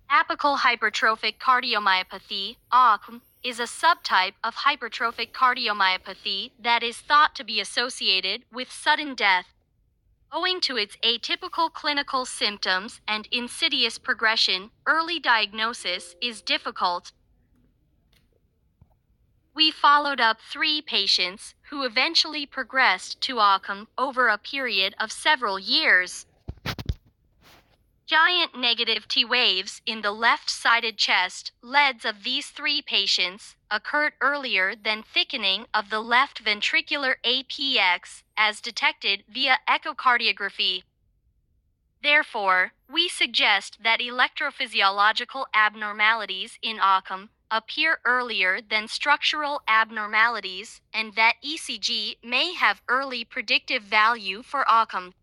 Apical hypertrophic cardiomyopathy, AHCM, is a subtype of hypertrophic cardiomyopathy that is thought to be associated with sudden death. Owing to its atypical clinical symptoms and insidious progression, early diagnosis is difficult. We followed up 3 patients who eventually progressed to AHCM over a period of several years. Giant negative T waves in the left-sided chest leads of these 3 patients occurred earlier than thickening of the left ventricular APX as detected via echocardiography. Therefore, we suggest that electrophysiological abnormalities in AHCM appear earlier than structural abnormalities and that ECG may have early predictive value for AHCM.